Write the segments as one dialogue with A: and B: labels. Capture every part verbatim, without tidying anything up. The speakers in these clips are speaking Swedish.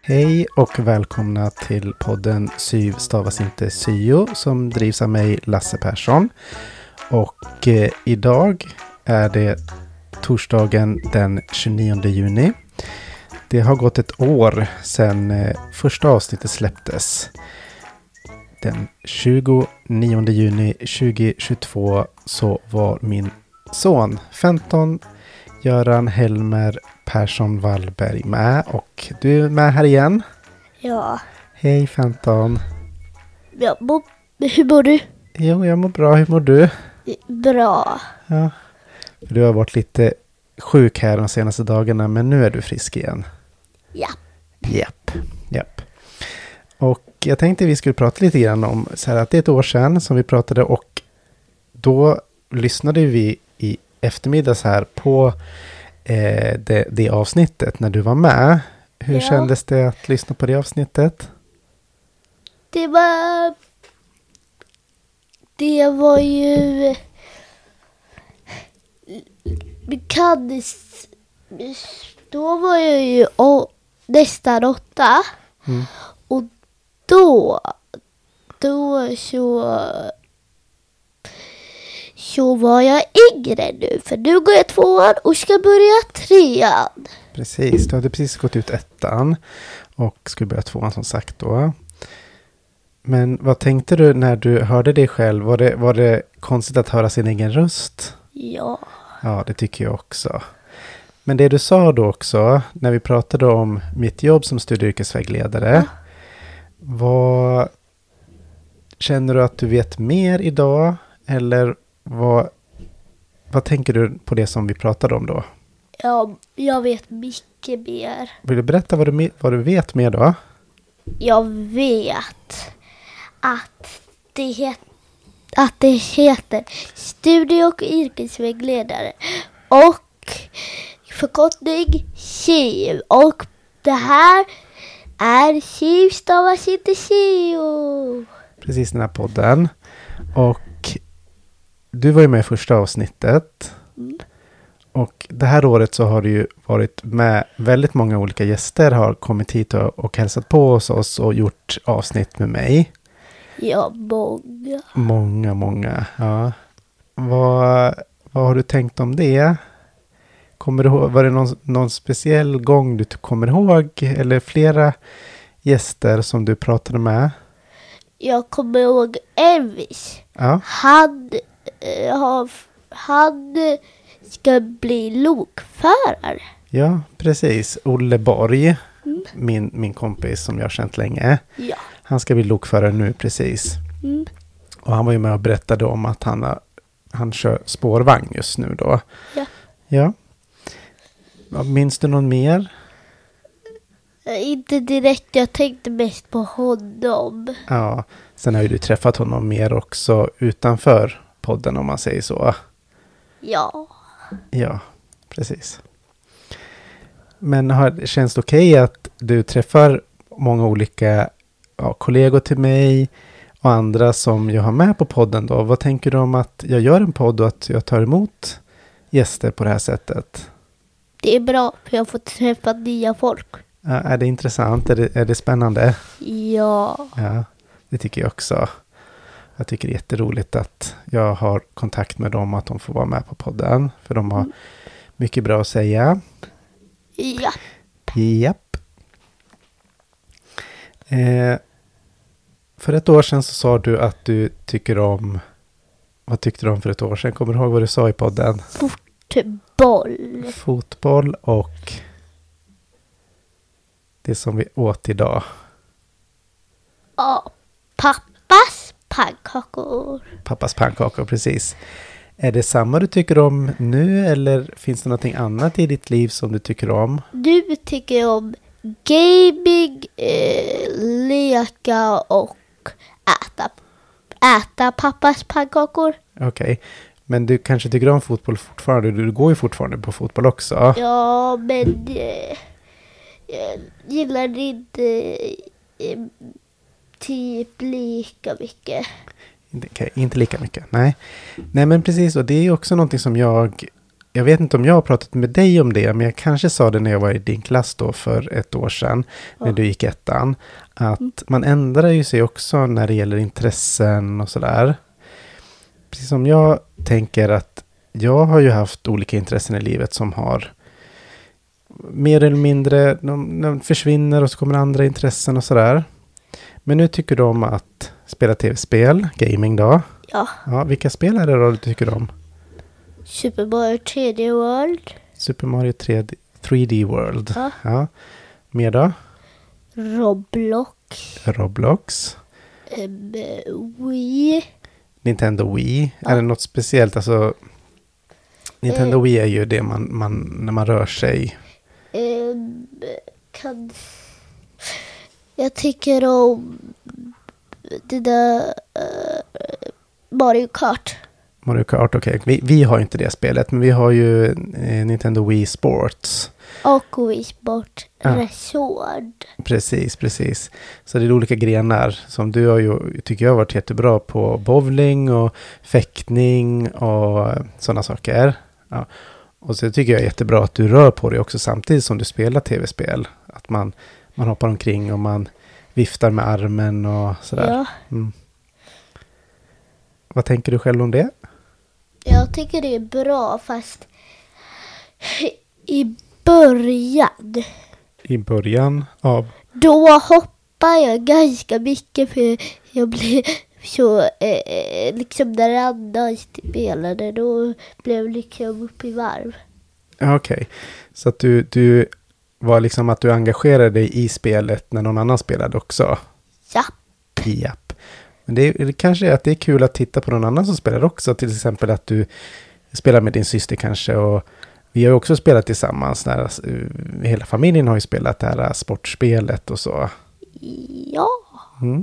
A: Hej och välkomna till podden Syv stavas inte syo som drivs av mig, Lasse Persson. Och eh, idag är det torsdagen den tjugonionde juni. Det har gått ett år sedan eh, första avsnittet släpptes. Den tjugonionde juni tjugohundratjugotvå så var min son femton, Göran Helmer Persson Wallberg med, och du är med här igen.
B: Ja.
A: Hej femton.
B: Jag mår, hur mår du?
A: Jo, jag mår bra. Hur mår du?
B: Bra.
A: Ja. Du har varit lite sjuk här de senaste dagarna, men nu är du frisk igen.
B: Ja.
A: Japp, japp. Och jag tänkte vi skulle prata lite grann om så här att det är ett år sedan som vi pratade, och då lyssnade vi i eftermiddags här på eh, det, det avsnittet när du var med. Hur
B: Ja.
A: kändes det att lyssna på det avsnittet?
B: Det var... Det var ju... Vi kan... Då var jag ju å, nästan åtta.
A: Mm.
B: Och då... Då så... Så var jag yngre nu. För nu går jag tvåan och ska börja trean.
A: Precis, du hade precis gått ut ettan och skulle börja tvåan som sagt då. Men vad tänkte du när du hörde dig själv? Var det, var det konstigt att höra sin egen röst?
B: Ja.
A: Ja, det tycker jag också. Men det du sa då också, när vi pratade om mitt jobb som studie- och yrkesvägledare.
B: Ja.
A: Vad känner du att du vet mer idag? Eller vad, vad tänker du på det som vi pratade om då?
B: Ja, jag vet mycket mer.
A: Vill du berätta vad du, vad du vet mer då?
B: Jag vet att det, het, att det heter studie- och yrkesvägledare och förkortning S Y V. Och det här är S Y V stavas inte syo.
A: Precis, den här podden. Och du var ju med i första avsnittet.
B: Mm.
A: Och det här året så har du ju varit med, väldigt många olika gäster har kommit hit och, och hälsat på hos oss och gjort avsnitt med mig.
B: Ja, många.
A: Många, många. Ja. Vad, vad har du tänkt om det? Kommer du ihåg, var det någon, någon speciell gång du kommer ihåg? Eller flera gäster som du pratade med?
B: Jag kommer ihåg Elvis.
A: Ja.
B: Han, eh, har, han ska bli lokförare.
A: Ja, precis. Olle Borg,
B: Mm.
A: min, min kompis som jag har känt länge.
B: Ja.
A: Han ska bli lokförare nu, precis.
B: Mm.
A: Och han var ju med och berättade om att han, har, han kör spårvagn just nu då.
B: Ja.
A: Ja. Ja, minns du någon mer?
B: Eh, Inte direkt, jag tänkte mest på honom.
A: Ja, sen har ju du träffat honom mer också utanför podden om man säger så.
B: Ja.
A: Ja, precis. Men har, känns det okej att du träffar många olika ja, kollegor till mig och andra som jag har med på podden då? Vad tänker du om att jag gör en podd och att jag tar emot gäster på det här sättet?
B: Det är bra, för jag får träffa nya folk.
A: Ja, är det intressant? Är det, är det spännande?
B: Ja.
A: Ja, det tycker jag också. Jag tycker det är jätteroligt att jag har kontakt med dem, att de får vara med på podden. För de har mycket bra att säga.
B: Ja.
A: Japp. Eh, för ett år sedan så sa du att du tycker om... Vad tyckte du om för ett år sedan? Kommer du ihåg vad du sa i podden?
B: Fotboll.
A: Fotboll och det som vi åt idag.
B: Ja. Pappas pannkakor.
A: Pappas pannkakor, precis. Är det samma du tycker om nu eller finns det någonting annat i ditt liv som du tycker om?
B: Du tycker om gaming, eh, leka och äta, äta pappas pannkakor.
A: Okej, okay. Men du kanske tycker om fotboll fortfarande? Du går ju fortfarande på fotboll också.
B: Ja, men eh, jag gillar inte eh, typ lika mycket.
A: Inte, okay, inte lika mycket, nej. Nej men precis, och det är också någonting som jag jag vet inte om jag har pratat med dig om det, men jag kanske sa det när jag var i din klass då för ett år sedan, ja. När du gick ettan, att mm. man ändrar ju sig också när det gäller intressen och sådär. Precis som jag tänker att jag har ju haft olika intressen i livet som har mer eller mindre, de, de försvinner och så kommer andra intressen och sådär. Men nu tycker du om att spela tv-spel, gaming då.
B: Ja.
A: Ja. Vilka spel är det då du tycker om?
B: Super Mario tre D World.
A: Super Mario tre D, tre D World.
B: Ja.
A: Ja. Mer då?
B: Roblox.
A: Roblox.
B: Um, Wii.
A: Nintendo Wii.
B: Ja.
A: Är det något speciellt? Alltså, Nintendo
B: eh.
A: Wii är ju det man, man när man rör sig.
B: Um, kan... Jag tycker om det där uh, Mario Kart.
A: Mario Kart, okej. Okay. Vi, vi har inte det spelet, men vi har ju eh, Nintendo Wii Sports.
B: Och Wii Sport
A: ja.
B: Resort.
A: Precis, precis. Så det är olika grenar som du har ju, tycker jag har varit jättebra på. Bowling och fäktning och sådana saker. Ja. Och så tycker jag är jättebra att du rör på dig också samtidigt som du spelar tv-spel. Att man, man hoppar omkring och man viftar med armen och sådär.
B: Ja.
A: Mm. Vad tänker du själv om det?
B: Jag tycker det är bra, fast i början.
A: I början av?
B: Då hoppar jag ganska mycket för jag blir så eh, liksom när andra spelade då blev liksom upp i varv.
A: Okej, okay. Så att du, du var liksom att du engagerade dig i spelet när någon annan spelade också?
B: Japp.
A: Japp. Men det, är, det kanske är att det är kul att titta på någon annan som spelar också. Till exempel att du spelar med din syster kanske. Och vi har ju också spelat tillsammans. När, hela familjen har ju spelat det här sportspelet och så.
B: Ja.
A: Mm.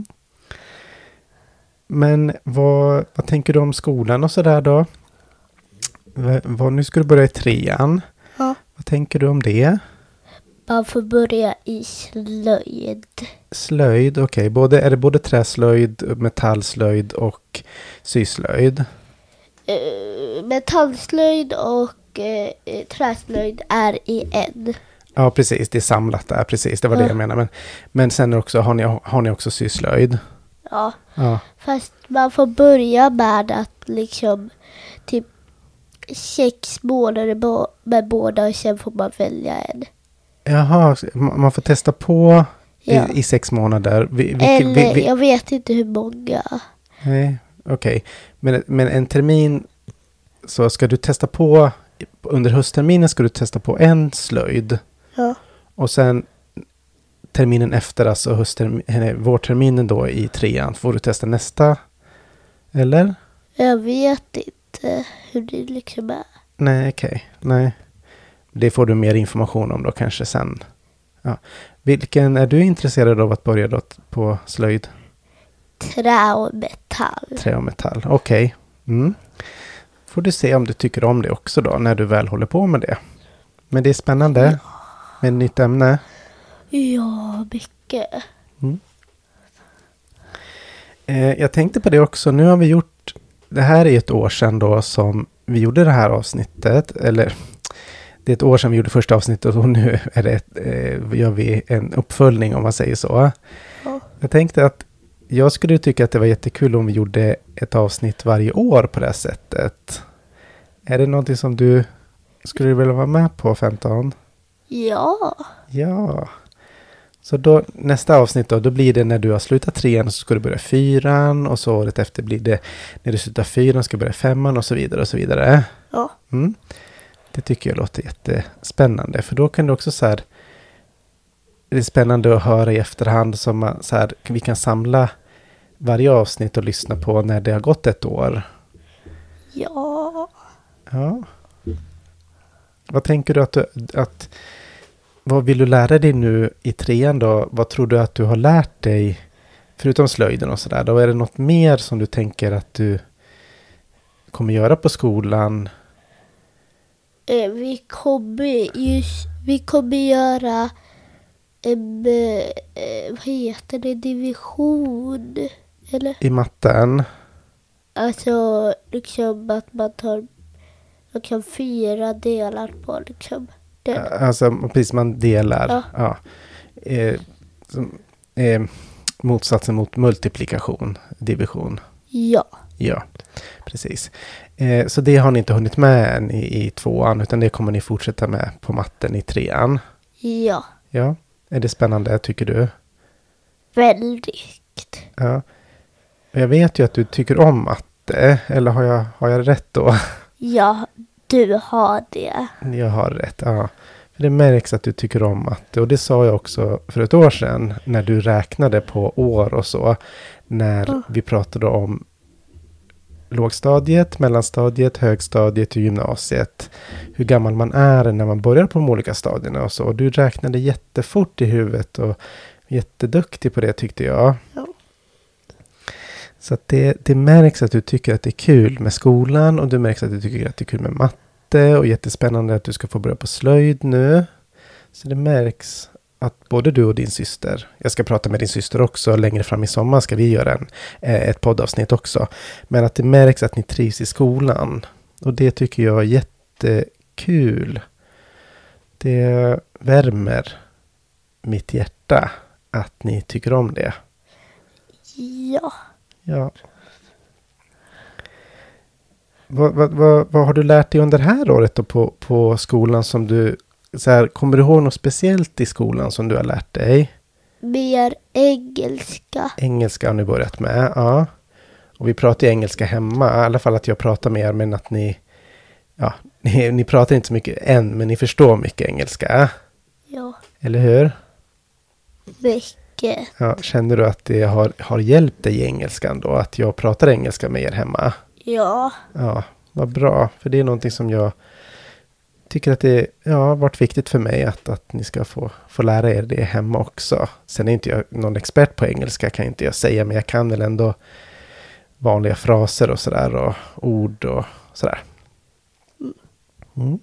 A: Men vad, vad tänker du om skolan och så där då? V- vad, nu ska du börja i trean.
B: Ja.
A: Vad tänker du om det?
B: Man får börja i slöjd.
A: Slöjd, okej. Okay. Både, är det både träslöjd, metallslöjd och syslöjd?
B: Uh, metallslöjd och uh, träslöjd är i en.
A: Ja, precis. Det är samlat där. Precis, det var ja. det jag menade. Men, men sen också, har ni, har ni också syslöjd?
B: Ja.
A: ja.
B: Fast man får börja med att liksom typ sex månader med båda och sen får man välja en.
A: Jaha, man får testa på
B: ja.
A: i, i sex månader. Vi, vi,
B: Eller,
A: vi, vi,
B: jag vet inte hur många.
A: Nej, okej. Okay. Men, men en termin så ska du testa på, under höstterminen ska du testa på en slöjd.
B: Ja.
A: Och sen terminen efter, alltså hösttermin, vårterminen då i trean, får du testa nästa, eller?
B: Jag vet inte hur det liksom är.
A: Nej, okej. Okay. Nej. Det får du mer information om då kanske sen. Ja. Vilken är du intresserad av att börja då på slöjd?
B: Trä och metall.
A: Trä och metall, okej. Okay. Mm. Får du se om du tycker om det också då, när du väl håller på med det. Men det är spännande ja. Med ett nytt ämne.
B: Ja, mycket.
A: Mm. Eh, jag tänkte på det också, nu har vi gjort, det här är ett år sedan då som vi gjorde det här avsnittet, eller det är ett år sedan vi gjorde första avsnittet och nu är det ett, eh, gör vi en uppföljning om man säger så.
B: Ja.
A: Jag tänkte att jag skulle tycka att det var jättekul om vi gjorde ett avsnitt varje år på det här sättet. Är det någonting som du skulle vilja vara med på, femton?
B: Ja.
A: Ja. Så då, nästa avsnitt då, då blir det när du har slutat trean så ska du börja fyran och så året efter blir det när du slutar fyran ska du börja femman och så vidare och så vidare.
B: Ja.
A: Mm. Det tycker jag låter jättespännande, för då kan du också så här, det är spännande att höra i efterhand som så här, vi kan samla varje avsnitt och lyssna på när det har gått ett år.
B: Ja.
A: Ja. Vad tänker du att du, att vad vill du lära dig nu i trean då? Vad tror du att du har lärt dig förutom slöjden och sådär? Då är det något mer som du tänker att du kommer göra på skolan?
B: Eh, vi kommer just, vi kommer göra en, eh, vad heter det, division, eller?
A: I matten?
B: Alltså, liksom att man tar man kan fyra delar på liksom. Den.
A: Alltså precis, man delar.
B: Ja.
A: Ja. Eh, som, eh, motsatsen mot multiplikation, division.
B: Ja.
A: Ja, precis. Eh, så det har ni inte hunnit med än i, i tvåan, utan det kommer ni fortsätta med på matten i trean.
B: Ja.
A: Ja, är det spännande tycker du?
B: Väldigt.
A: Ja. Jag vet ju att du tycker om matte, eller har jag, har jag rätt då?
B: Ja, du har det.
A: Jag har rätt, ja. För det märks att du tycker om matte, och det sa jag också för ett år sedan när du räknade på år och så. När
B: Mm.
A: vi pratade om lågstadiet, mellanstadiet, högstadiet och gymnasiet. Hur gammal man är när man börjar på de olika stadierna och så. Och du räknade jättefort i huvudet och jätteduktig på det tyckte jag.
B: Ja.
A: Så att det, det märks att du tycker att det är kul med skolan, och du märks att du tycker att det är kul med matte, och jättespännande att du ska få börja på slöjd nu. Så det märks att både du och din syster, jag ska prata med din syster också längre fram i sommar, ska vi göra en, ett poddavsnitt också. Men att det märks att ni trivs i skolan, och det tycker jag är jättekul. Det värmer mitt hjärta att ni tycker om det.
B: Ja.
A: Ja. Vad, vad, vad, vad har du lärt dig under det här året då på, på skolan som du, så här, kommer du ihåg något speciellt i skolan som du har lärt dig?
B: Mer engelska.
A: Engelska har ni börjat med, ja. Och vi pratar ju engelska hemma, i alla fall att jag pratar med er, men att ni, ja, ni, ni pratar inte så mycket än, men ni förstår mycket engelska.
B: Ja.
A: Eller hur?
B: Mycket.
A: Ja, känner du att det har, har hjälpt dig i engelskan då, att jag pratar engelska med er hemma?
B: Ja.
A: Ja, vad bra. För det är någonting som jag tycker att det ja, har varit viktigt för mig att, att ni ska få, få lära er det hemma också. Sen är inte jag någon expert på engelska, kan inte jag säga, men jag kan väl ändå vanliga fraser och sådär, och ord och sådär. Mm.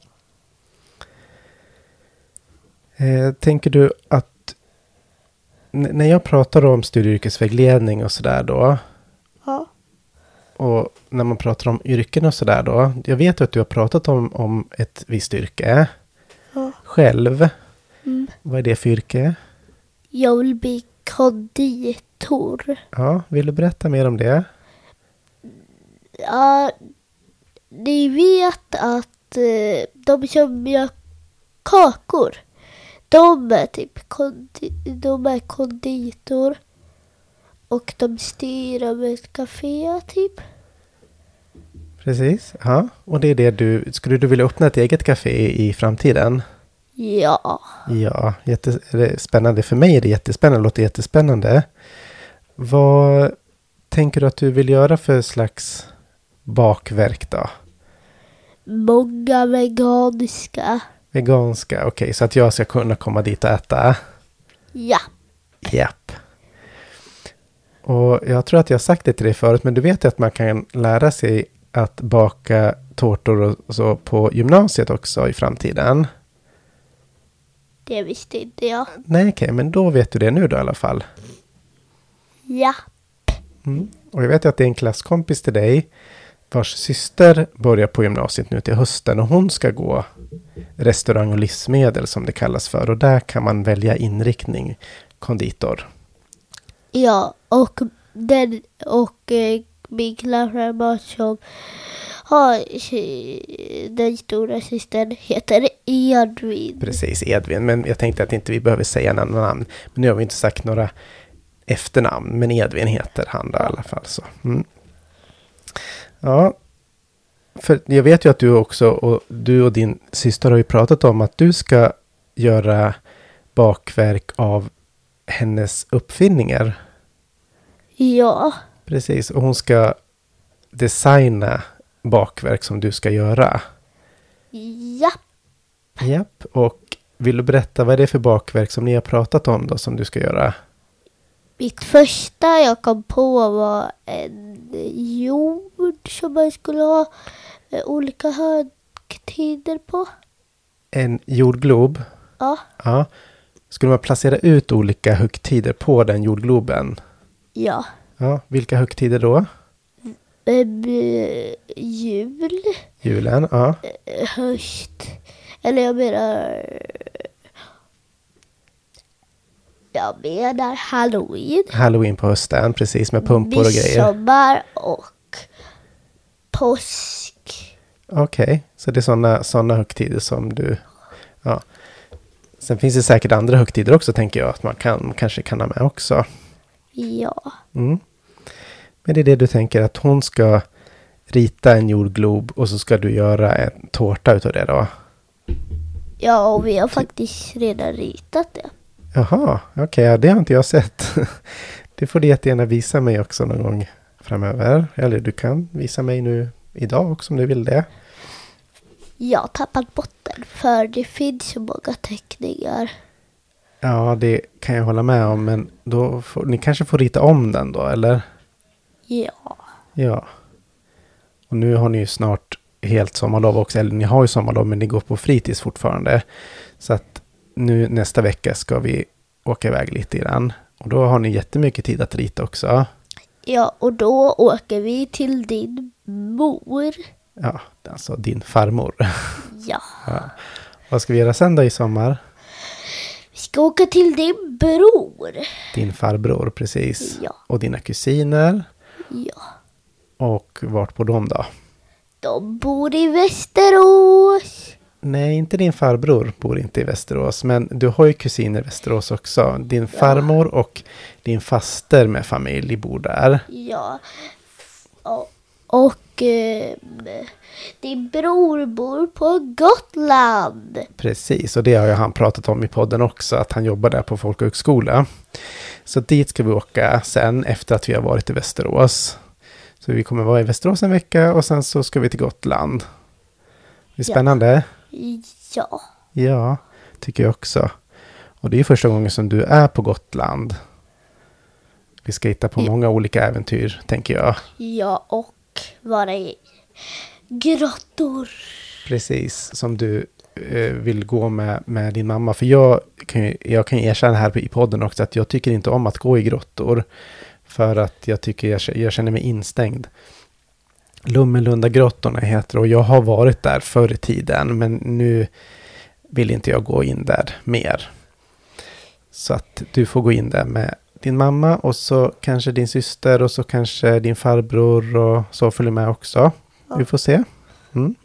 A: Eh, tänker du att n- när jag pratar om studie- och yrkesvägledning och sådär då,
B: Ja.
A: och när man pratar om yrken och sådär då. Jag vet ju att du har pratat om, om ett visst yrke.
B: Ja.
A: Själv.
B: Mm.
A: Vad är det för yrke?
B: Jag vill bli konditor.
A: Ja, vill du berätta mer om det?
B: Ja, ni vet att eh, de som gör kakor, de är typ kondi- de är konditor. Och de styr över ett café typ.
A: Precis. Ja, och det är det du... Skulle du vilja öppna ett eget café i framtiden?
B: Ja.
A: Ja, jätte, det är spännande. För mig är det jättespännande. Det låter jättespännande. Vad tänker du att du vill göra för slags bakverk då?
B: Många veganiska.
A: Veganska, okej. Okay, så att jag ska kunna komma dit och äta?
B: Ja.
A: Japp. Och jag tror att jag har sagt det till dig förut, men du vet ju att man kan lära sig att baka tårtor och så på gymnasiet också i framtiden.
B: Det visste inte jag.
A: Nej, okej, men då vet du det nu då i alla fall.
B: Ja.
A: Mm. Och jag vet ju att det är en klasskompis till dig vars syster börjar på gymnasiet nu till hösten, och hon ska gå restaurang och livsmedel som det kallas för, och där kan man välja inriktning konditor.
B: Ja, och den och eh, min klasskamrat som har eh, den stora systern heter Edvin.
A: Precis, Edvin, men jag tänkte att inte vi behöver säga några namn, men nu har vi inte sagt några efternamn, men Edvin heter han då i alla fall. Så. Mm. Ja, för jag vet ju att du också, och du och din syster har ju pratat om att du ska göra bakverk av hennes uppfinningar.
B: Ja.
A: Precis, och hon ska designa bakverk som du ska göra.
B: Ja.
A: Japp, och vill du berätta vad är det för bakverk som ni har pratat om då som du ska göra?
B: Mitt första jag kom på var en jord som man skulle ha eh, olika högtider på.
A: En jordglob?
B: Ja.
A: Ja. Skulle man placera ut olika högtider på den jordgloben?
B: Ja.
A: Ja, vilka högtider då?
B: eh, jul,
A: Julen, ja.
B: eh, höst, eller jag menar, jag menar Halloween,
A: Halloween på hösten, precis, med pumpor och grejer.
B: midsommar och påsk.
A: Okej, okay. Så det är sådana såna högtider som du... Ja. Sen finns det säkert andra högtider också, tänker jag, att man kan, kanske kan ha med också.
B: Ja.
A: Mm. Men det är det du tänker, att hon ska rita en jordglob och så ska du göra en tårta utav det då?
B: Ja, och vi har faktiskt redan ritat det.
A: Jaha, okej, okay, ja, det har inte jag sett. Det får du jättegärna visa mig också någon gång framöver. Eller du kan visa mig nu idag också om du vill det.
B: Jag har tappat botten för det finns så många teckningar.
A: Ja, det kan jag hålla med om, men då får, ni kanske får rita om den då, eller?
B: Ja.
A: Ja. Och nu har ni ju snart helt sommarlov också, eller ni har ju sommarlov men ni går på fritids fortfarande. Så att nu nästa vecka ska vi åka iväg lite grann. Och då har ni jättemycket tid att rita också.
B: Ja, och då åker vi till din mor.
A: Ja, alltså din farmor.
B: Ja.
A: Ja. Vad ska vi göra sen då i sommar?
B: Vi ska åka till din bror.
A: Din farbror, precis.
B: Ja.
A: Och dina kusiner.
B: Ja.
A: Och vart bor de då?
B: De bor i Västerås.
A: Nej, inte din farbror bor inte i Västerås. Men du har ju kusiner i Västerås också. Din farmor och din faster med familj bor där.
B: Ja. Och, och eh, din bror bor på Gotland.
A: Precis, och det har ju han pratat om i podden också. Att han jobbar där på folkhögskola. Så dit ska vi åka sen efter att vi har varit i Västerås. Så vi kommer vara i Västerås en vecka och sen så ska vi till Gotland. Det är spännande.
B: Ja.
A: Ja, tycker jag också. Och det är första gången som du är på Gotland. Vi ska hitta på många olika äventyr, tänker jag.
B: Ja, och vara i grottor.
A: Precis, som du eh, vill gå med, med din mamma. För jag kan, ju, jag kan erkänna här i podden också att jag tycker inte om att gå i grottor. För att jag tycker jag, jag känner mig instängd. Lummelunda-grottorna heter och jag har varit där förr i tiden. Men nu vill inte jag gå in där mer. Så att du får gå in där med din mamma och så kanske din syster och så kanske din farbror och så följer med också. Ja. Vi får se. Mm.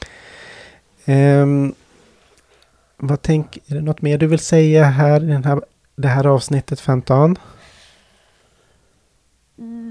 A: Um, vad tänk, är det något mer du vill säga här i den här, det här avsnittet femton?
B: Mm,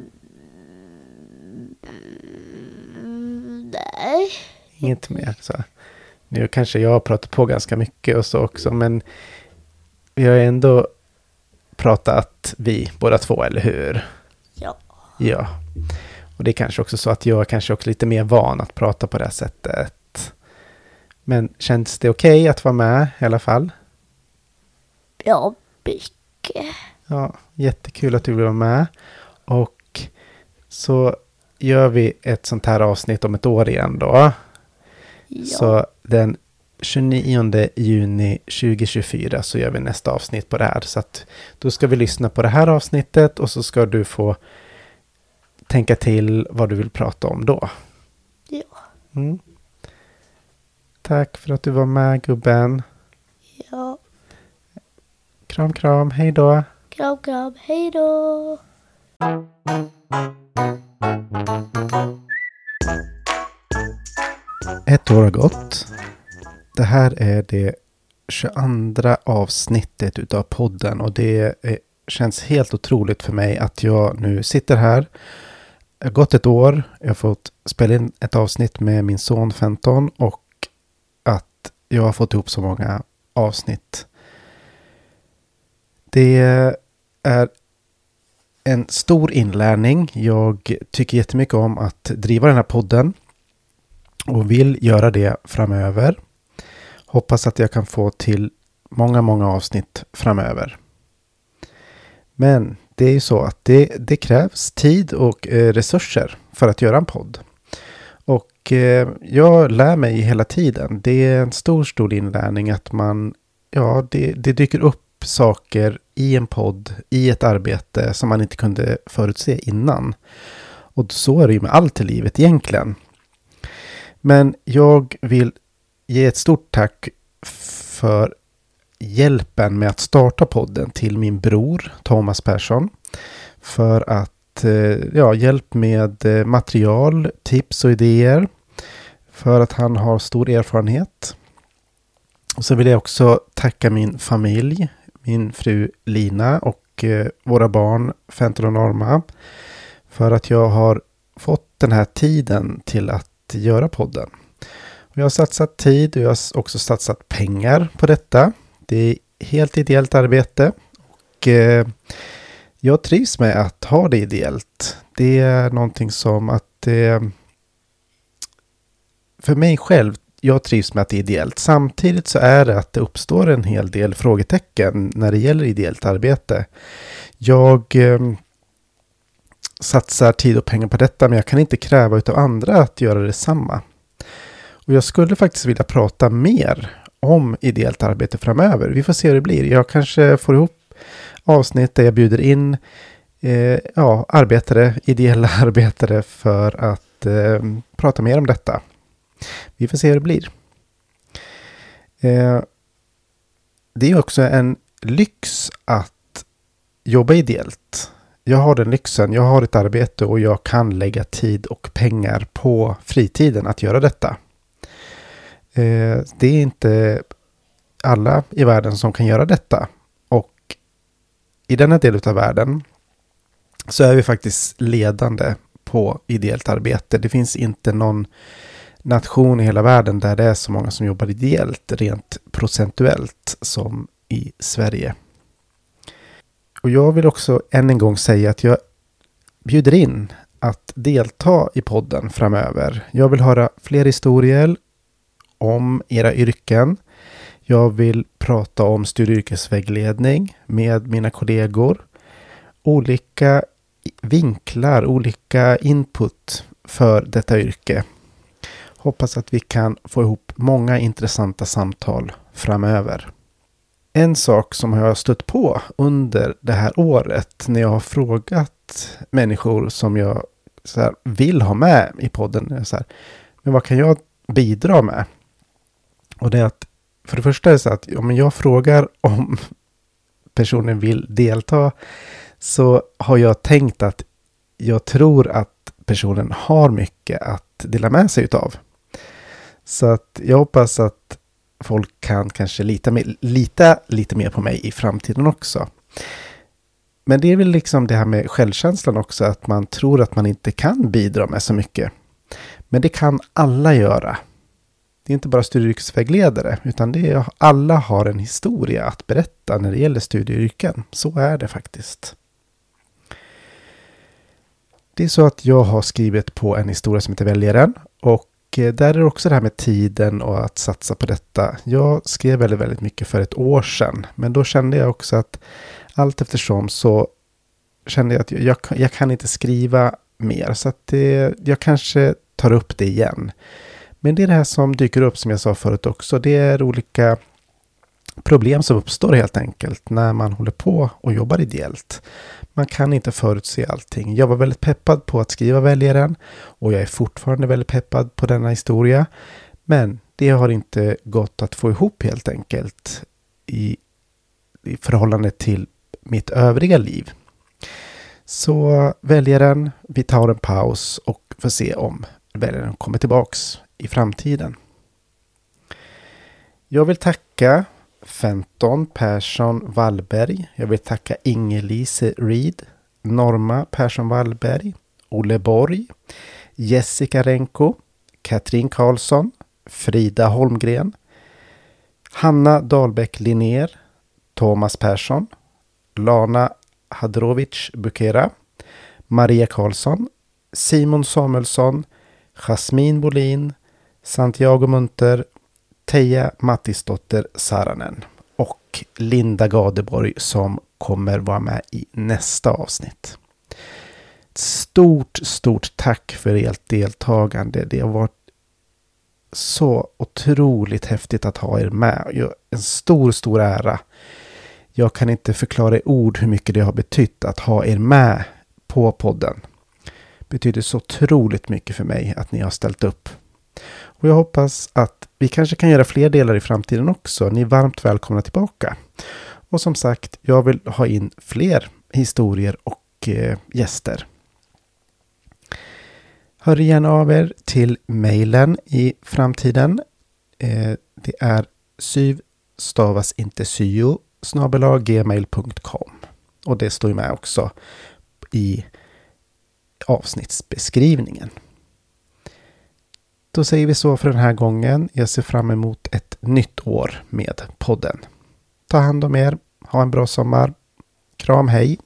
B: nej.
A: Inget mer så. Nu kanske jag har pratat på ganska mycket och så också, men vi har ändå pratat vi båda två, eller hur?
B: Ja.
A: Ja. Och det är kanske också så att jag är kanske också lite mer van att prata på det här sättet. Men känns det okej okay att vara med i alla fall?
B: Ja, mycket.
A: Ja, jättekul att du vill vara med. Och så gör vi ett sånt här avsnitt om ett år igen då. Ja. Så den tjugonionde juni tjugohundratjugofyra så gör vi nästa avsnitt på det här. Så att då ska vi lyssna på det här avsnittet och så ska du få tänka till vad du vill prata om då.
B: Ja.
A: Mm. Tack för att du var med, gubben.
B: Ja.
A: Kram, kram. Hej då.
B: Kram, kram. Hej då.
A: Ett år har gått. Det här är det tjugoandra avsnittet utav podden och det är, känns helt otroligt för mig att jag nu sitter här. Det har gått ett år. Jag har fått spela in ett avsnitt med min son femton och att jag har fått ihop så många avsnitt. Det är en stor inlärning. Jag tycker jättemycket om att driva den här podden och vill göra det framöver. Hoppas att jag kan få till många, många avsnitt framöver. Men det är ju så att det, det krävs tid och eh, resurser för att göra en podd. Och eh, jag lär mig hela tiden. Det är en stor, stor inlärning att man, ja, det, det dyker upp saker i en podd, i ett arbete som man inte kunde förutse innan. Och så är det ju med allt i livet egentligen. Men jag vill ge ett stort tack för hjälpen med att starta podden till min bror Thomas Persson. För att ja, hjälp med material, tips och idéer. För att han har stor erfarenhet. Och så vill jag också tacka min familj, min fru Lina och eh, våra barn Fenton och Norma. För att jag har fått den här tiden till att göra podden. Och jag har satsat tid och jag har också satsat pengar på detta. Det är helt ideellt arbete. Och eh, jag trivs med att ha det ideellt. Det är någonting som att... Eh, för mig själv, jag trivs med att det är ideellt. Samtidigt så är det att det uppstår en hel del frågetecken när det gäller ideellt arbete. Jag eh, satsar tid och pengar på detta, men jag kan inte kräva utav andra att göra detsamma. Och jag skulle faktiskt vilja prata mer om ideellt arbete framöver. Vi får se hur det blir. Jag kanske får ihop avsnitt där jag bjuder in eh, ja, arbetare, ideella arbetare för att eh, prata mer om detta. Vi får se hur det blir. Eh, det är också en lyx att jobba ideellt. Jag har den lyxen. Jag har ett arbete och jag kan lägga tid och pengar på fritiden att göra detta. Eh, det är inte alla i världen som kan göra detta. Och i denna del av världen så är vi faktiskt ledande på ideellt arbete. Det finns inte någon nation i hela världen där det är så många som jobbar ideellt rent procentuellt som i Sverige. Och jag vill också än en gång säga att jag bjuder in att delta i podden framöver. Jag vill höra fler historier om era yrken. Jag vill prata om studie- och yrkesvägledning med mina kollegor. Olika vinklar, olika input för detta yrke. Hoppas att vi kan få ihop många intressanta samtal framöver. En sak som jag har stött på under det här året när jag har frågat människor som jag så här, vill ha med i podden. Är så här, men vad kan jag bidra med? Och det är att för det första är det så att om jag frågar om personen vill delta så har jag tänkt att jag tror att personen har mycket att dela med sig utav. Så att jag hoppas att folk kan kanske lita, med, lita lite mer på mig i framtiden också. Men det är väl liksom det här med självkänslan också, att man tror att man inte kan bidra med så mycket. Men det kan alla göra. Det är inte bara studie- och yrkesvägledare, utan det är, alla har en historia att berätta när det gäller studie- och yrken. Så är det faktiskt. Det är så att jag har skrivit på en historia som heter Väljaren, och där är det också det här med tiden och att satsa på detta. Jag skrev väldigt, väldigt mycket för ett år sedan, men då kände jag också att allt eftersom så kände jag att jag, jag kan inte skriva mer, så att det, jag kanske tar upp det igen. Men det är det här som dyker upp, som jag sa förut också. Det är olika problem som uppstår helt enkelt när man håller på och jobbar ideellt. Man kan inte förutse allting. Jag var väldigt peppad på att skriva Väljaren och jag är fortfarande väldigt peppad på denna historia. Men det har inte gått att få ihop helt enkelt i, i förhållande till mitt övriga liv. Så Väljaren, vi tar en paus och får se om Väljaren kommer tillbaks i framtiden. Jag vill tacka Fenton Persson Wallberg. Jag vill tacka Inge-Lise Reed, Norma Persson Wallberg, Olle Borg, Jessica Renko, Katrin Karlsson, Frida Holmgren, Hanna Dahlbäck Linnér, Thomas Persson, Lana Hadrovic Bukera, Maria Karlsson, Simon Samuelsson, Jasmin Bolin, Santiago Munter, Teija Mattisdotter Saranen och Linda Gadeborg som kommer vara med i nästa avsnitt. Stort, stort tack för ert deltagande. Det har varit så otroligt häftigt att ha er med. En stor, stor ära. Jag kan inte förklara i ord hur mycket det har betytt att ha er med på podden. betyder så otroligt mycket för mig att ni har ställt upp. Och jag hoppas att vi kanske kan göra fler delar i framtiden också. Ni är varmt välkomna tillbaka. Och som sagt, jag vill ha in fler historier och eh, gäster. Hör gärna av er till mejlen i framtiden. Eh, det är syv stavas inte syo snabel-a gmail punkt com. Och det står ju med också i avsnittsbeskrivningen. Då säger vi så för den här gången. Jag ser fram emot ett nytt år med podden. Ta hand om er. Ha en bra sommar. Kram, hej!